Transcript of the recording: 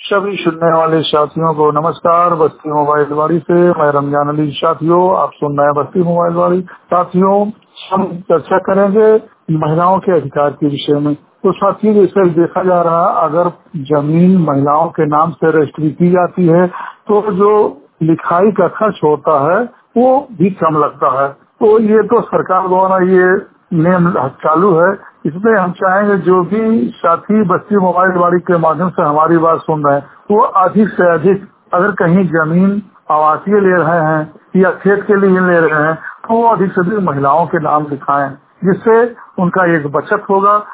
सभी सुनने वाले साथियों को नमस्कार। बस्ती मोबाइल वाड़ी से मैं रमजान अली। साथियों, आप सुन रहे हैं बस्ती मोबाइल वाड़ी। साथियों, हम चर्चा करेंगे महिलाओं के अधिकार के विषय में। तो साथियों, जैसे देखा जा रहा है, अगर जमीन महिलाओं के नाम से रजिस्ट्री की जाती है तो जो लिखाई का खर्च होता है वो भी कम लगता है। तो ये तो सरकार द्वारा ये नियम चालू है। इसमें हम चाहेंगे जो भी साथी बस्ती मोबाइल वाड़ी के माध्यम से हमारी बात सुन रहे हैं वो अधिक से अधिक, अगर कहीं जमीन आवासीय ले रहे हैं या खेत के लिए ले रहे हैं तो वो अधिक से अधिक महिलाओं के नाम लिखाएं, जिससे उनका एक बचत होगा